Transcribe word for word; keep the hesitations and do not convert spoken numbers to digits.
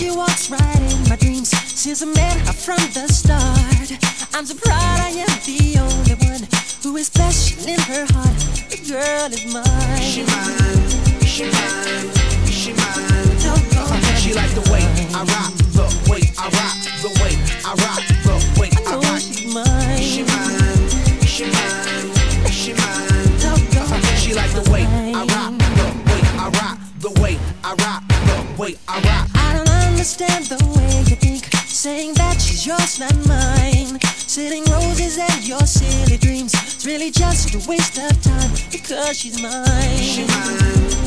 She walks right in my dreams since I met her from the start. I'm so proud I am the only one who is special in her heart. The girl is mine. She mine, she mine, she mine. Uh, she like the way I rock, the way I rock, the way I rock, the way I rock. She's mine. She mine, she mine, she mine. Uh, she like the way I rock, the way I rock, the way I rock, the way I rock. I don't understand the way you think, saying that she's yours, not mine. Sitting roses and your silly dreams, it's really just a waste of time because she's mine. She mine.